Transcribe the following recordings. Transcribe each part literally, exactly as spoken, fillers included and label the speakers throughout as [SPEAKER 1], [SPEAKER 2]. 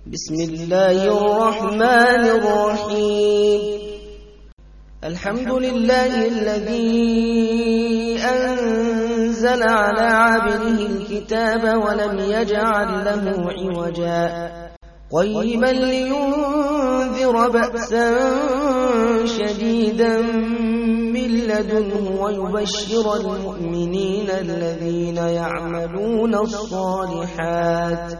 [SPEAKER 1] بسم الله الرحمن الرحيم. الحمد لله الذي أنزل على عبده الكتاب ولم يجعل له عوجا قيما لينذر بأسا شديدا من لدنه ويبشر المؤمنين الذين يعملون الصالحات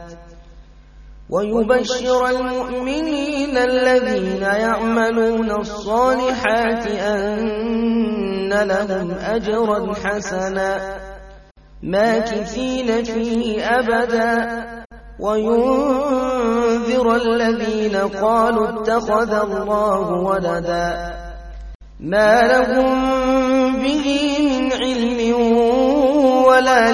[SPEAKER 1] ويبشر المؤمنين الذين يعملون الصالحات أن لهم أجرا حسنا ماكثين فيه أبدا وينذر الذين قالوا اتخذ الله ولدا ما لهم به من علم ولا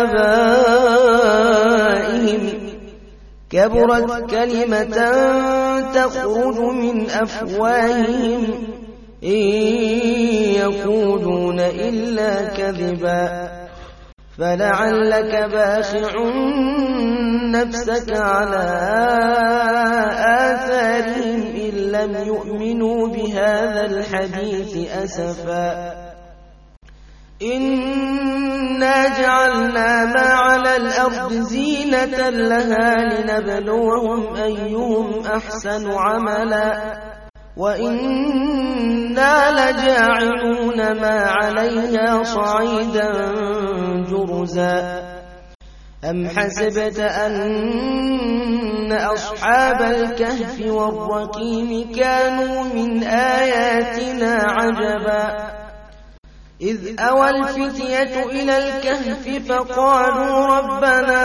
[SPEAKER 1] لآبائهم كبرت كلمة تخرج من أفواههم إن يقولون إلا كذبا فلعلك باخع نفسك على آثارهم إن لم يؤمنوا بهذا الحديث أسفا إنا جعلنا ما على الأرض زينة لها لنبلوهم أيهم أحسن عملا وإنا لجاعلون ما عليها صعيدا جرزا أم حسبت أن أصحاب الكهف والرقيم كانوا من آياتنا عجبا إذ أوى الفتية إلى الكهف فقالوا ربنا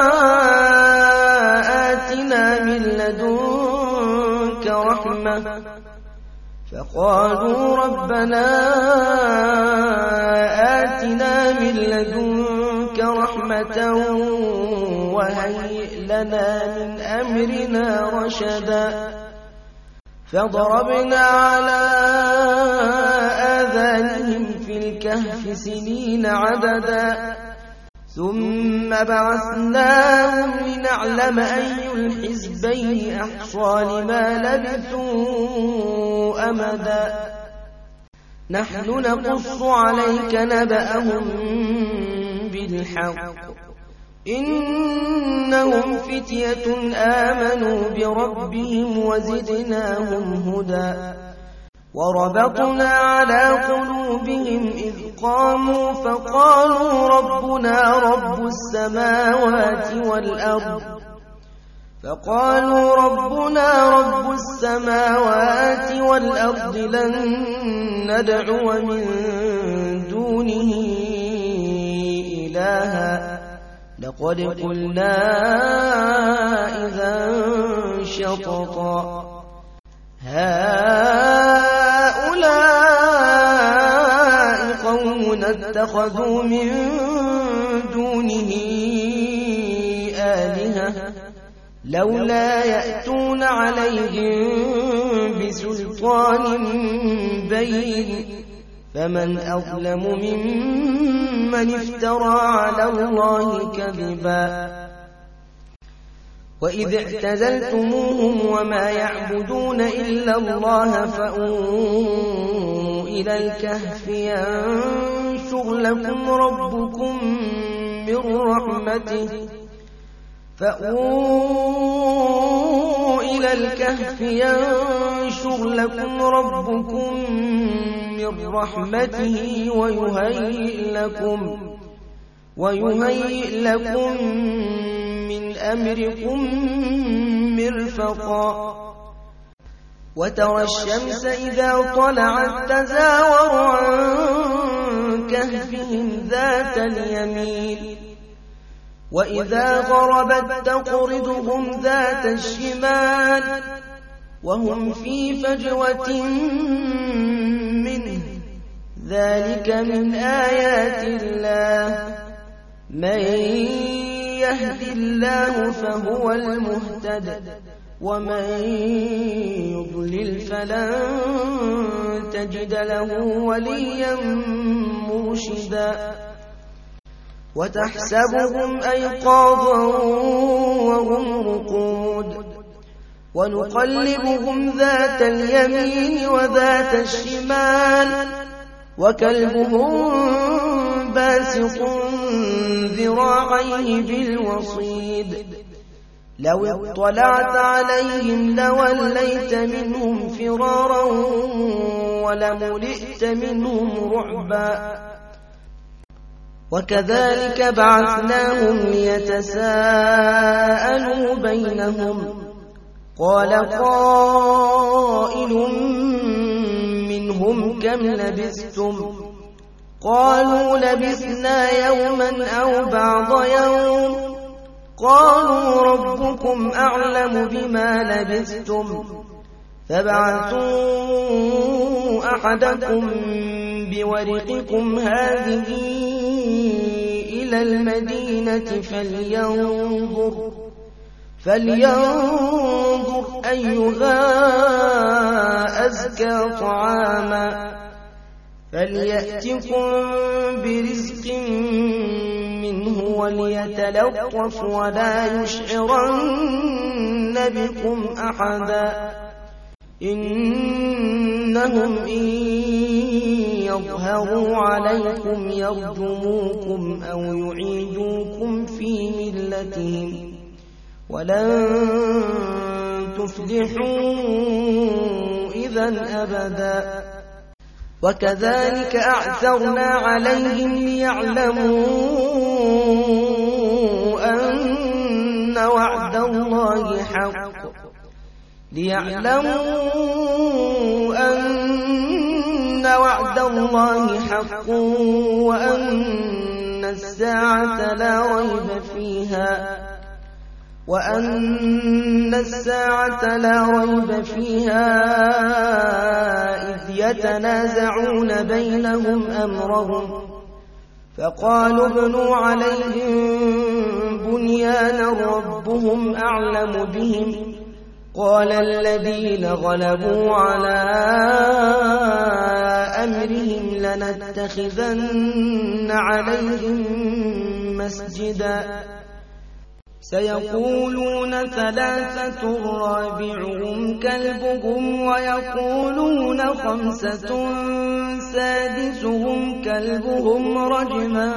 [SPEAKER 1] آتنا من لدنك رحمة فقالوا ربنا آتنا من لدنك رحمة وهيئ لنا من أمرنا رشدا فضربنا على آذانهم في الكهف سنين عددا ثم بعثناهم لنعلم أي الحزبين أحصى لما لبثوا أمدا نحن نقص عليك نبأهم بالحق إنهم فتية آمنوا بربهم وزدناهم هدى وربطنا على قلوبهم إذ قاموا فقالوا ربنا رب السماوات والأرض فقالوا ربنا رب السماوات والأرض لن ندعو من دونه إلها لقد قلنا إذا شططا هؤلاء قوم اتخذوا من دونه آلهة لولا يأتون عليهم بسلطان بين فمن أظلم ممن افترى على الله كذبا وإذ اعتزلتموهم وما يعبدون إلا الله فأووا إلى الكهف ينشر لكم ربكم من رحمته فأووا إلى الكهف ينشر لكم ربكم من رحمته ويهيئ لكم ويهيئ لكم من أمركم مرفقا وترى الشمس إذا طلعت تزاور عن كهفهم ذات اليمين وإذا غربت تقرضهم ذات الشمال وهم في فجوة منه ذلك من آيات الله من يهد الله فهو المهتد ومن يضلل فلن تجد له وليا مرشدا وتحسبهم أيقاظا وهم رقود ونقلبهم ذات اليمين وذات الشمال وكلبهم باسط ذراعيه بالوصيد لو اطلعت عليهم لوليت منهم فرارا ولملئت منهم رعبا وكذلك بعثناهم ليتساءلوا بينهم قال قائل منهم كم لبثتم قالوا لبثنا يوما أو بعض يوم قالوا ربكم أعلم بما لبثتم فابعثوا أحدكم بورقكم هذه إلى المدينة فلينظر فلينظر أيها أزكى طعاما فليأتكم برزق منه وليتلطف ولا يشعرن بكم أحدا إنهم إن يظهروا عليكم يرجموكم أو يعيدوكم في ملتهم ولن تفلحوا إذا أبدا وكذلك أعثرنا عليهم ليعلموا أن وعد الله حق ليعلموا أن وعد الله حق وأن الساعة لا ريب فيها وأن الساعة لا ريب فيها إذ يتنازعون بينهم أمرهم فقالوا ابنوا عليهم بنيانا ربهم أعلم بهم قال الذين غلبوا على أمرهم لنتخذن عليهم مسجدا سيقولون ثلاثة رابعهم كلبهم ويقولون خمسة سادسهم كلبهم رجما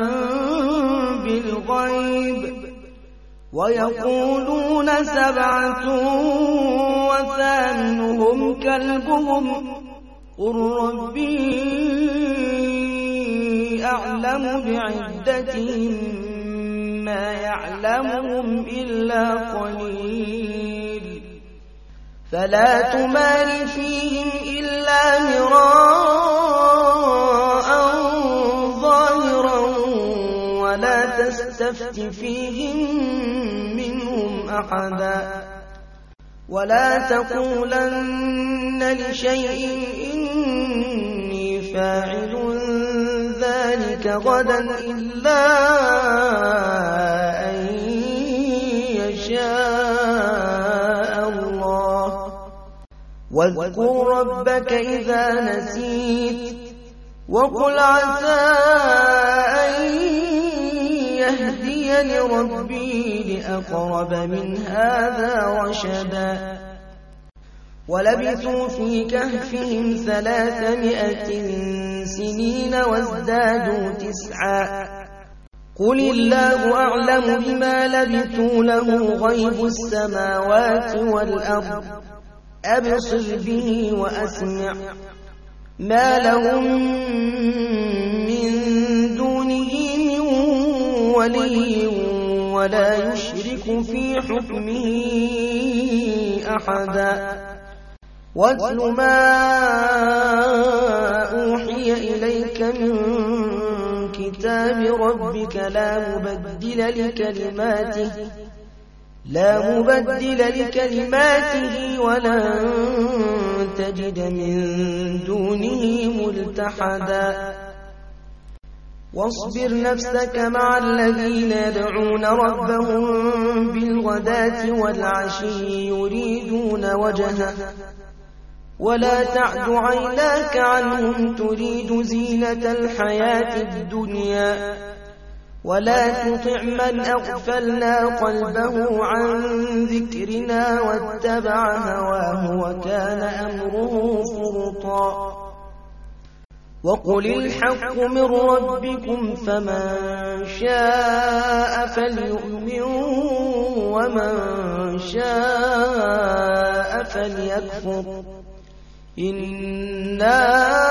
[SPEAKER 1] بالغيب ويقولون سبعة وثامنهم كلبهم قل ربي أعلم بعدتهم ما يعلمهم إلا قليل فلا تمار فيهم إلا مراء ظاهرا ولا تستفت فيهم منهم أحدا ولا تقولن لشيء إني فاعل ذلك غدا إلا أن يشاء الله واذكر ربك إذا نسيت وقل عسى أن يهديني ربي لأقرب من هذا رشدا ولبثوا في كهفهم ثلاثمائة سنين وازدادوا تسعا قل الله أعلم بما لبثوا له غيب السماوات والأرض أبصر به وأسمع ما لهم من دونه من ولي ولا يشرك في حكمه أحدا واتل ما أوحي إليك من كتاب ربك لا مبدل لكلماته لا مبدل لكلماته ولن تجد من دونه ملتحدا واصبر نفسك مع الذين يدعون ربهم بالغداة والعشي يريدون وجهه ولا تعد عيناك عنهم تريد زينة الحياة الدنيا ولا تطع من أغفلنا قلبه عن ذكرنا واتبع هواه وكان أمره فرطا وقل الحق من ربكم فمن شاء فليؤمن ومن شاء فليكفر إنا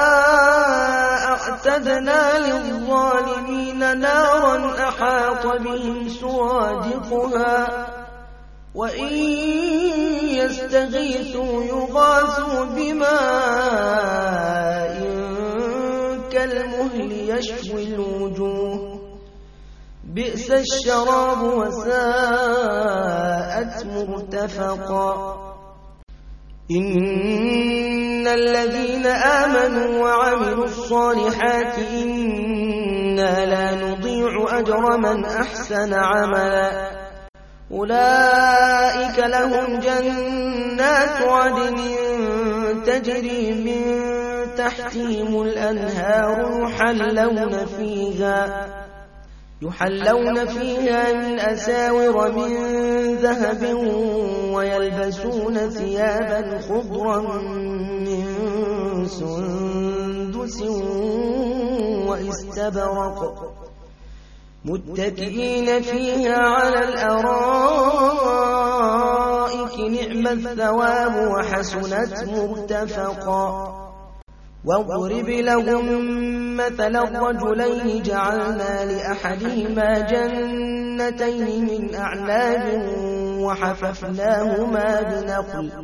[SPEAKER 1] أعتدنا للظالمين نارا أحاط بهم سرادقها وإن يستغيثوا يغاثوا بماء كالمهل يشوي الوجوه بئس الشراب وساءت مرتفقا إن الذين آمنوا وعملوا الصالحات إنا لا نضيع أجر من أحسن عملا أولئك لهم جنات عدن تجري من تحتهم الأنهار يحلون فيها يحلون فيها من أساور من ذهب ويلبسون ثيابا خضرا من سندس واستبرق متكئين فيها على الأرائك نعم الثواب وحسنت مرتفقا واضرب لهم مثلا الرجلين جعلنا لأحدهما جنتين من أعناب وحففناهما بنخل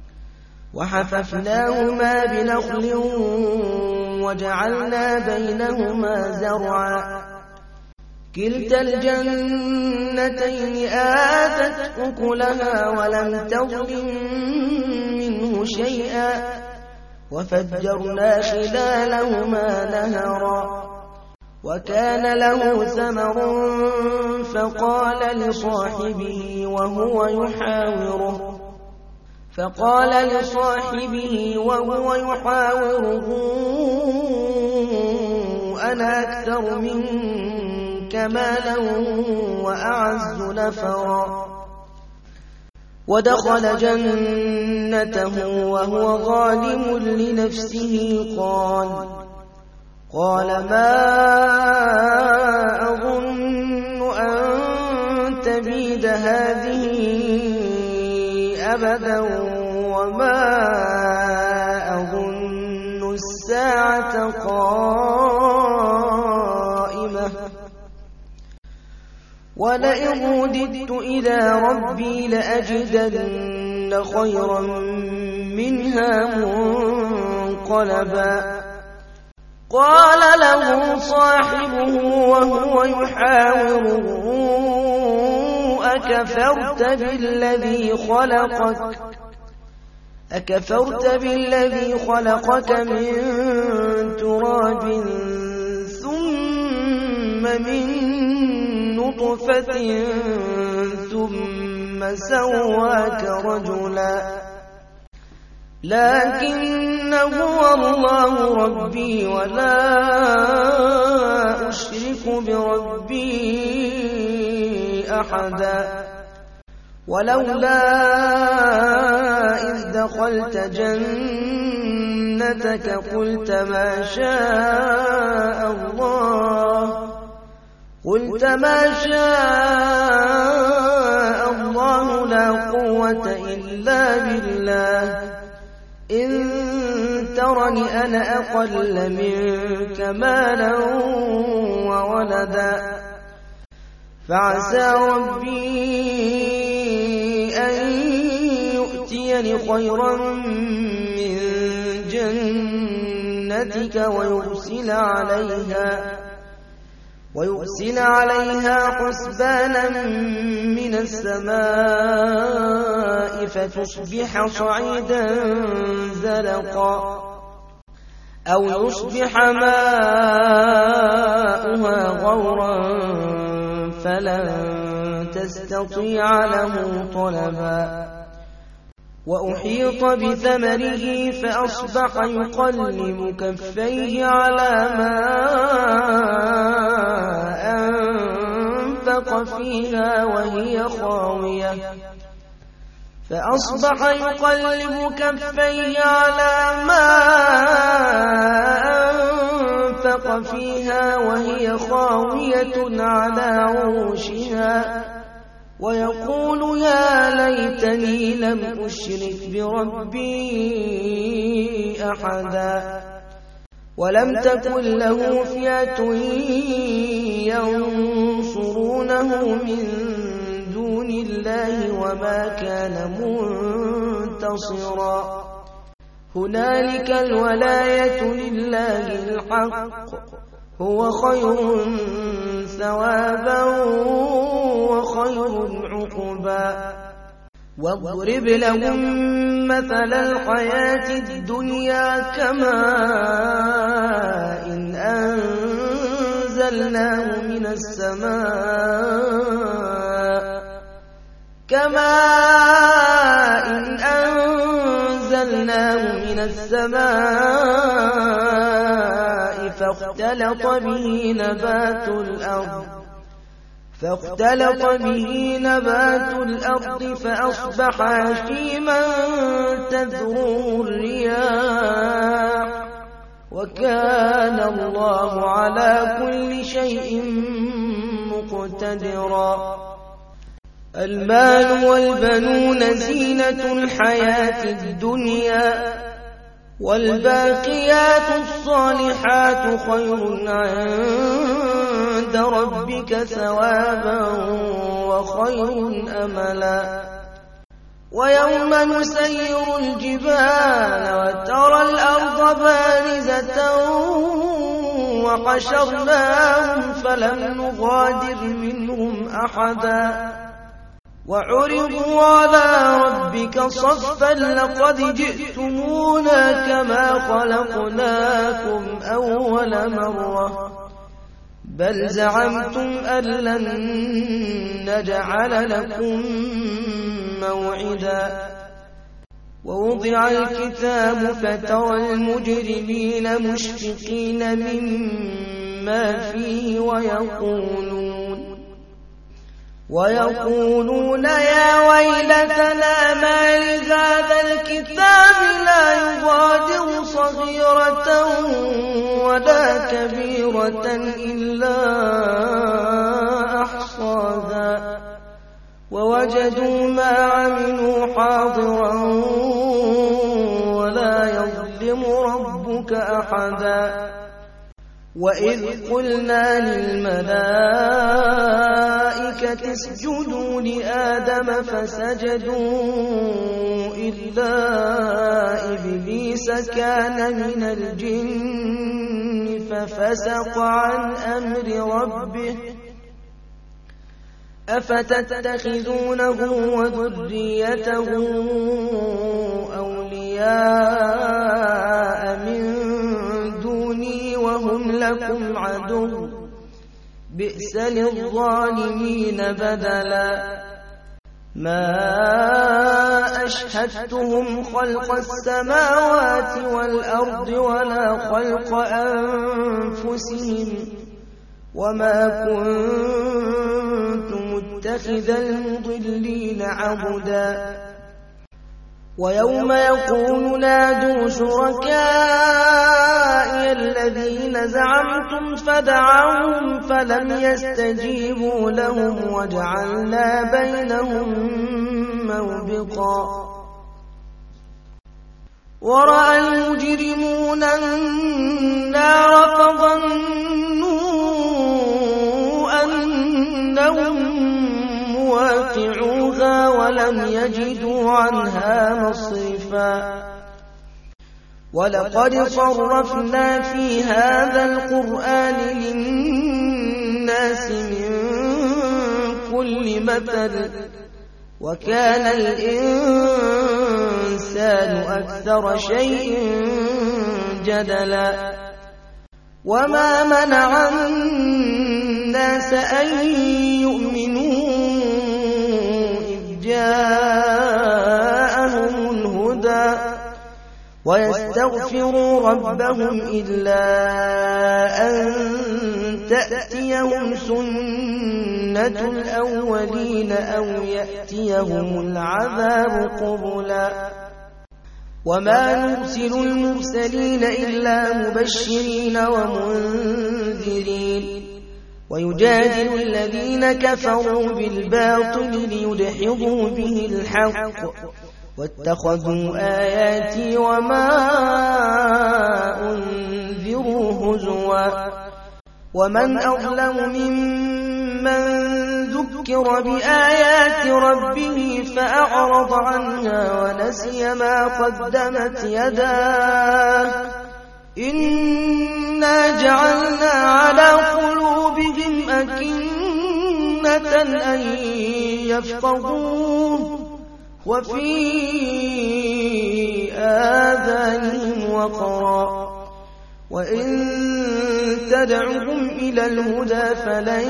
[SPEAKER 1] وحففناهما بنخل وجعلنا بينهما زرعا كلتا الجنتين آتت أكلها ولم تظلم منه شيئا وفجرنا خلالهما نهرا وكان له ثمر فقال لصاحبه وهو يحاوره فقال لصاحبه وهو يحاوره أنا أكثر منك مالا وأعز نفرا ودخل جنته وهو ظالم لنفسه قال قال ما أظن أن تبيد هذه أبدا وما أظن الساعة قائمة ولئن رددت إلى ربي لأجدن خيرا منها منقلبا قال له صاحبه وهو يحاوره أكفرت بالذي خلقك أكفرت بالذي خلقك من تراب ثم من نطفة ثم سواك رجلا لكن هو الله ربي ولا أشرك بربي أحدا ولولا إذ دخلت جنتك قلت ما شاء الله قلت ما شاء الله لا قوة إلا بالله إن ترني أنا أقل منك مالا وولدا فعسى ربي أن يؤتيني خيرا من جنتك ويرسل عليها ويرسل عليها حسبانا من السماء فتصبح صعيدا زلقا أو يصبح ماؤها غورا فلن تستطيع له طلبا وأحيط بثمره فأصبح يقلب كفيه على ما فانفق فيها وهي خاوية فأصبح يقلب كفيه على ما أنفق فيها وهي خاوية على عروشها ويقول يا ليتني لم أشرك بربي أحدا ولم تكن له فئة ينصرونه من دون الله وما كان منتصرا هنالك الولاية لله الحق هو خير ثوابا وخير عقبا واضرب لهم مثل الحياة الدنيا كماء إن أنزلناه من السماء كماء إن أنزلناه من السماء فاختلط به نبات الأرض فاختلط به نبات الأرض فأصبح هشيما تذروه الرياح وكان الله على كل شيء مقتدرا المال والبنون زينة الحياة الدنيا والباقيات الصالحات خير عند ربك ثوابا وخير أملا ويوم نسير الجبال وترى الأرض بارزة وحشرناهم فلم نغادر منهم أحدا وعرضوا على ربك صفا لقد جئتمونا كما خلقناكم أول مرة بل زعمتم أن لن نجعل لكم موعدا ووضع الكتاب فترى المجرمين مشفقين مما فيه ويقولون ويقولون يا ويلتنا ما لهذا الكتاب لا يغادر صغيرة ولا كبيرة إلا أحصاها ووجدوا ما عملوا حاضرا ولا يظلم ربك أحدا وإذ قلنا للملائكة اسجدوا لآدم فسجدوا إلا إبليس كان من الجن ففسق عن أمر ربه أفتتخذونه وذريته أولياء من دوني وهم لكم عدو بئس للظالمين بدلا ما أشهدتهم خلق السماوات والأرض ولا خلق أنفسهم وما كنت متخذ المضلين عبدا ويوم يقول نادوا شركائي الذين زعمتم فدعوهم فلم يستجيبوا لهم وجعلنا بينهم موبقا ورأى المجرمون النار فظنوا أنهم مواقعوها ولم يجدوا عنها مصرفا ولقد صرفنا في هذا القرآن للناس من كل مثل وكان الإنسان أكثر شيء جدلا وما منع الناس أن يؤمنوا إذ جاءهم الهدى ويستغفروا ربهم إلا أن تأتيهم سنة الأولين أو يأتيهم العذاب قبلا وما نرسل المرسلين إلا مبشرين ومنذرين ويجادل الذين كفروا بالباطل ليدحضوا به الحق واتخذوا آياتي وما أنذروا هزوا ومن أظلم ممن ذكر بآيات ربه فأعرض عنها ونسي ما قدمت يداه إنا جعلنا على قلوبهم أكنة أن يفقهوه وفي آذانهم وقرا وإن تدعهم إلى الهدى فلن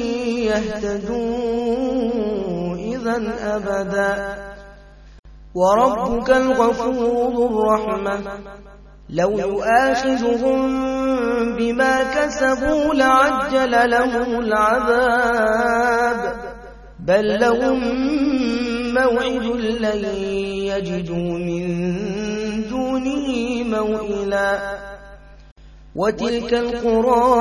[SPEAKER 1] يهتدوا إذا أبدا وربك الغفور ذو الرحمة لو يؤاخذهم بما كسبوا لعجل لهم العذاب بل لهم موعد لن يجدوا من دونه موئلا وتلك القرى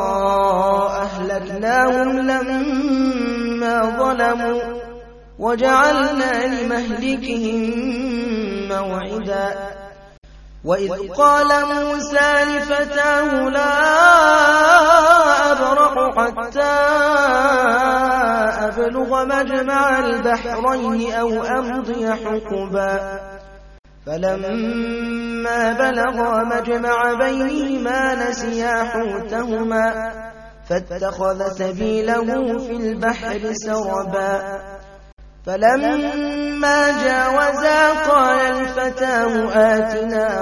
[SPEAKER 1] أهلكناهم لما ظلموا وجعلنا لمهلكهم موعدا وإذ قال موسى لفتاه لا أبرح حتى أبلغ مجمع البحرين أو أمضي حقبا فلما بلغا مجمع بينهما نسيا حوتهما فاتخذ سبيله في البحر سربا فلما جاوزا قال الفتاه آتنا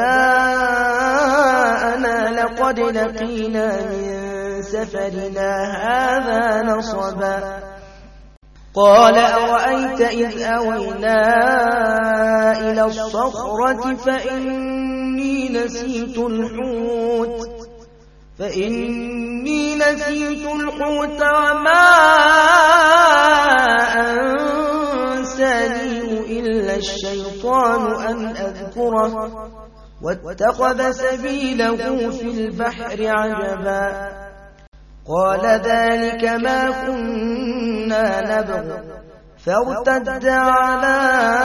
[SPEAKER 1] غداءنا لقد لقينا من سفرنا هذا نصبا قال أرأيت إذ أوينا إلى الصخرة فإني نسيت الحوت فإني نسيت الحوت وما أنسانيه إلا الشيطان أن أذكره واتخذ سبيله في البحر عجبا قال ذلك ما كنا نبغ فارتد على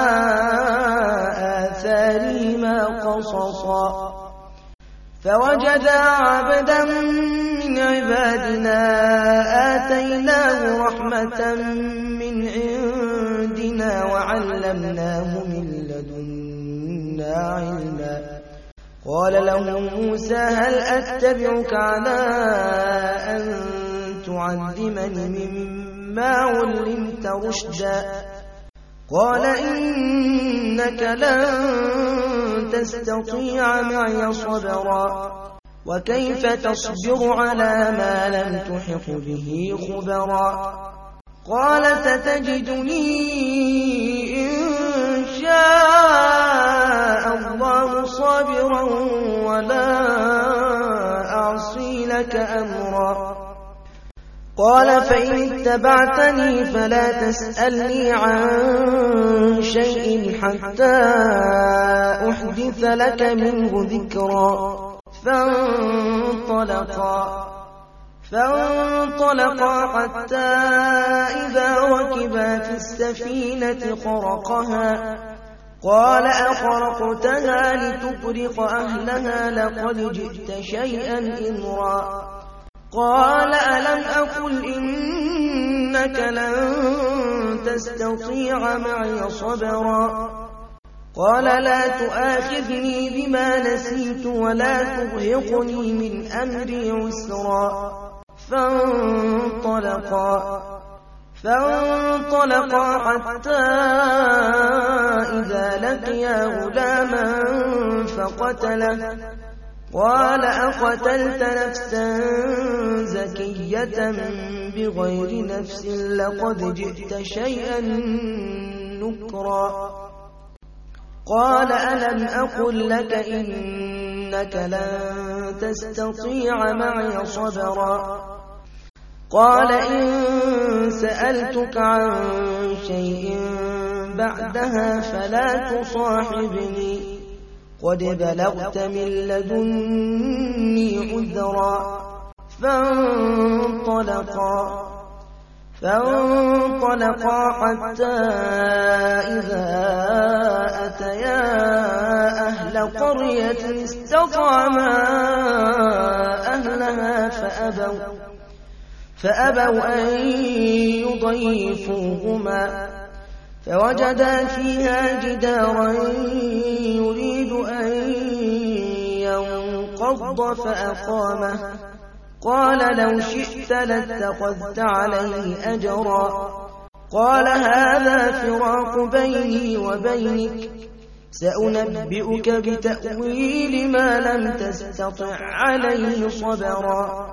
[SPEAKER 1] آثارهما قصصا فوجدا عبدا من عبادنا آتيناه رحمة من عندنا وعلمناه من لدنا علما قال له موسى هل أتبعك على أن تعلمني مما علمت رشدا قال إنك لن تستطيع معي صبرا وكيف تصبر على ما لم تحط به خبرا قال ستجدني إن شاء الله صابرا ولا أعصي لك أمرا قال فإن اتبعتني فلا تسألني عن شيء حتى أحدث لك منه ذكرا فانطلقا فانطلقا حتى إذا ركبا في السفينة خرقها قال أخرقتها لتغرق أهلها لقد جئت شيئا إمرا قال ألم أقل إنك لن تستطيع معي صبرا قال لا تؤاخذني بما نسيت ولا ترهقني من أمري عسرا فانطلقا فانطلقا حتى إذا لقيا غلاما فقتله قال أقتلت نفسا زكية بغير نفس لقد جئت شيئا نكرا قال ألم أقل لك إنك لن تستطيع معي صبرا قال إن سألتك عن شيء بعدها فلا تصاحبني قد بلغت من لدني عذرا فانطلقا فانطلقا حتى إذا أتيا أهل قرية استطعما أهلها فأبوا فأبوا أن يضيفوهما فوجدا فيها جدارا يريد أن ينقض فأقامه قال لو شئت لاتخذت عليه أجرا قال هذا فراق بيني وبينك سأنبئك بتأويل ما لم تستطع عليه صبرا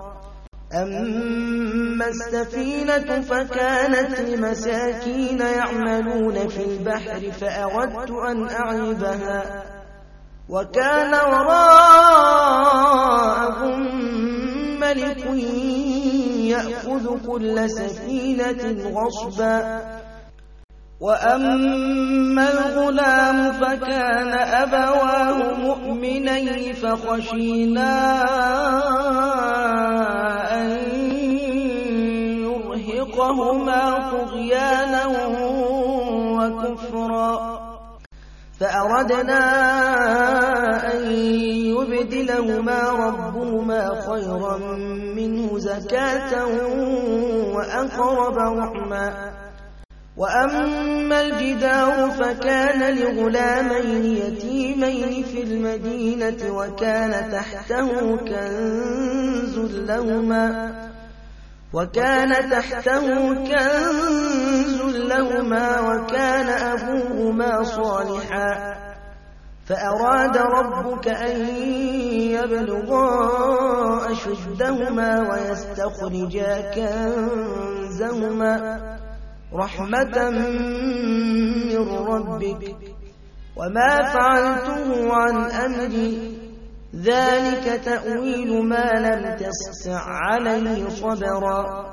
[SPEAKER 1] أما السفينة فكانت لمساكين يعملون في البحر فأردت أن أعيبها وكان وراءهم ملك يأخذ كل سفينة غصبا وأما الغلام فكان أبواه مؤمنين فخشينا أن يرهقهما طغيانا وكفرا فأردنا أن يبدلهما ربهما خيرا منه زكاة وأقرب رحما وأما الجدار فكان لغلامين يتيمين في المدينة وكان تحته كنز لهما وكان تحته كنز لهما وكان أبوهما صالحا فأراد ربك أن يبلغا أشدهما ويستخرجا كنزهما رحمة من ربك وما فعلته عن أمري ذلك تأويل ما لم تستطع عليه صبرا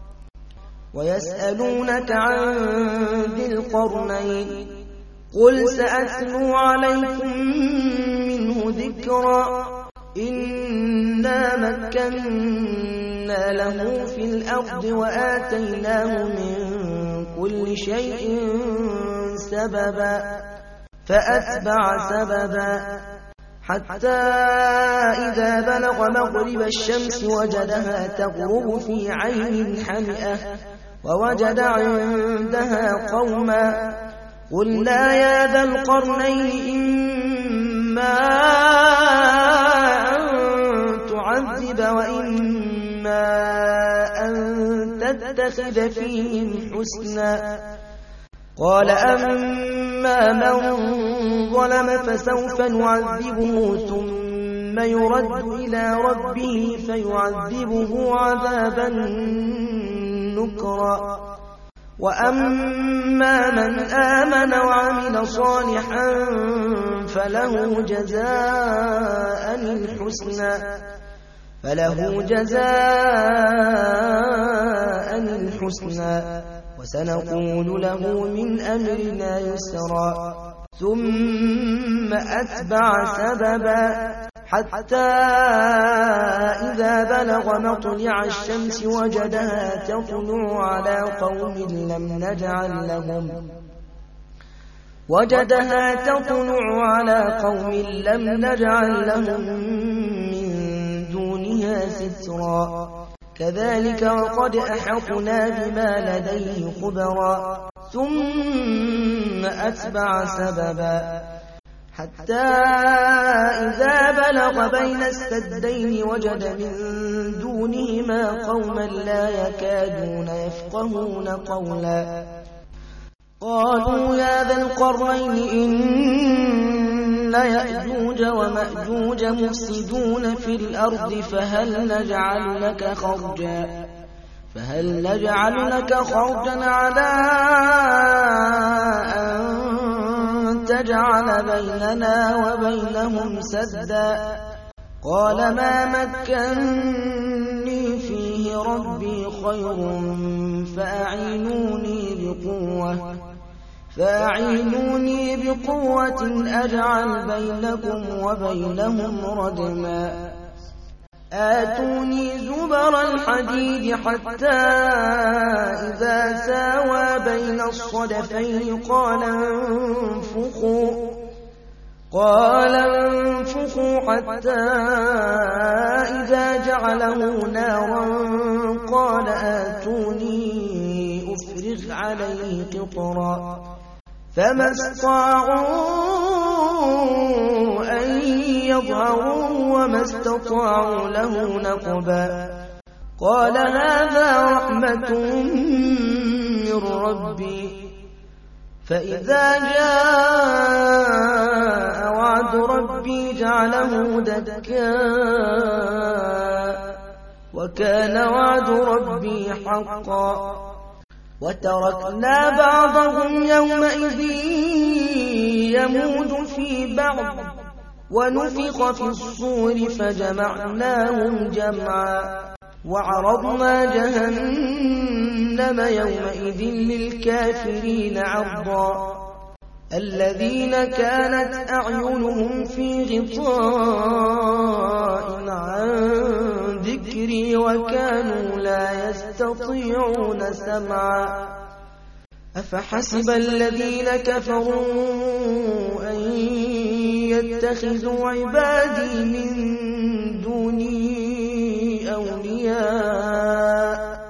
[SPEAKER 1] ويسألونك عن ذي القرنين قل سأتلو عليكم منه ذكرا إنا مكنا له في الأرض وآتيناه من كل شيء سببا فأتبع سببا حتى إذا بلغ مغرب الشمس وجدها تغرب في عين حمئة ووجد عندها قوما قلنا يا ذا القرنين إما أن تعذب وإما أن تتخذ فيهم حسنا قال أما من ظلم فسوف نعذبه ثم يرد إلى ربه فيعذبه عذابا نكرا وأما من آمن وعمل صالحا فله جزاء الحسنى فله جزاء الحسنى وسنقول له من أمرنا يسرا ثم أتبع سببا حتى إذا بلغ مطلع الشمس وجدها تطلع على قوم لم نجعل لهم وجدها تطلع على قوم لم نجعل لهم من دونها سترا كذلك وقد أحطنا بما لديه خبرا ثم أتبع سببا حتى إذا بلغ بين السدين وجد من دونهما قوما لا يكادون يفقهون قولا قالوا يا ذا القرنين إن يأجوج ومأجوج مفسدون في الأرض فهل نجعل لك خرجا فهل نجعل لك خرجا على أن تجعل بيننا وبينهم سدا قال ما مكنني فيه ربي خير فأعينوني بقوة فأعينوني بقوة أجعل بينكم وبينهم ردما آتوني زبر الحديد حتى إذا ساوى بين الصدفين قال انفخوا قال انفخوا حتى إذا جعله نارا قال آتوني أفرغ عليه قطرا فما استطاعوا أن يظهروا وما استطاعوا له نقبا قال هذا رحمة من ربي فإذا جاء وعد ربي جعله دكاء وكان وعد ربي حقا وتركنا بعضهم يومئذ يموج في بعض ونفخ في الصور فجمعناهم جمعا وعرضنا جهنم يومئذ للكافرين عرضا الذين كانت أعينهم في غطاء عن ذكري وكانوا لا يستطيعون سمعا أفحسب الذين كفروا أن يتخذوا عبادي من دوني أولياء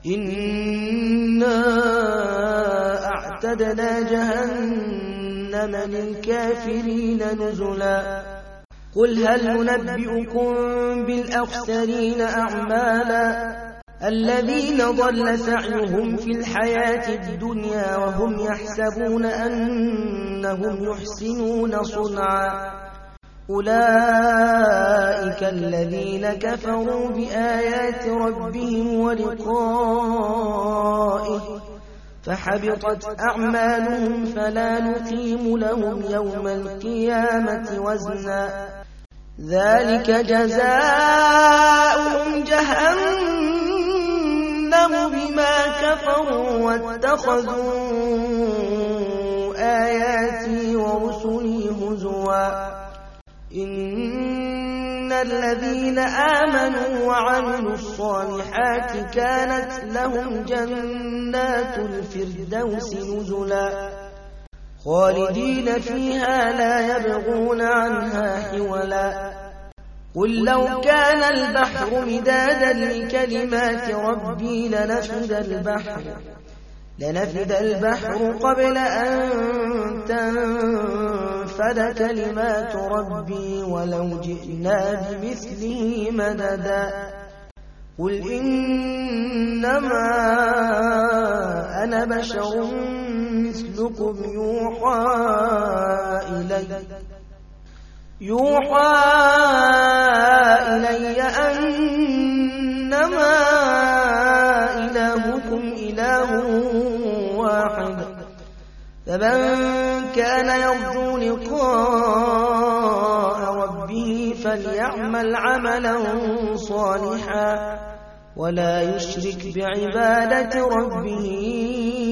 [SPEAKER 1] إنا أعتدنا جهنم للكافرين نزلا قل هل ننبئكم بالأخسرين أعمالا الذين ضل سعيهم في الحياة الدنيا وهم يحسبون أنهم يحسنون صنعا أولئك الذين كفروا بآيات ربهم ولقائه فحبطت أعمالهم فلا نقيم لهم يوم القيامة وزنا ذلك جزاؤهم جهنم بما كفروا واتخذوا آياتي ورسلي هزوا إن الذين آمنوا وعملوا الصالحات كانت لهم جنات الفردوس نزلا خالدين فيها لا يبغون عنها حولا قل لو كان البحر مدادا لكلمات ربي لنفد البحر لنفد البحر قبل أن تنفد كلمات ربي ولو جئنا بمثله مددا قل إنما أنا بشر مثلكم يوحى إلي يوحى إلي أنما إلهكم إله واحد فمن كان يرجو لقاء ربه فليعمل عملا صالحا ولا يشرك بعبادة ربه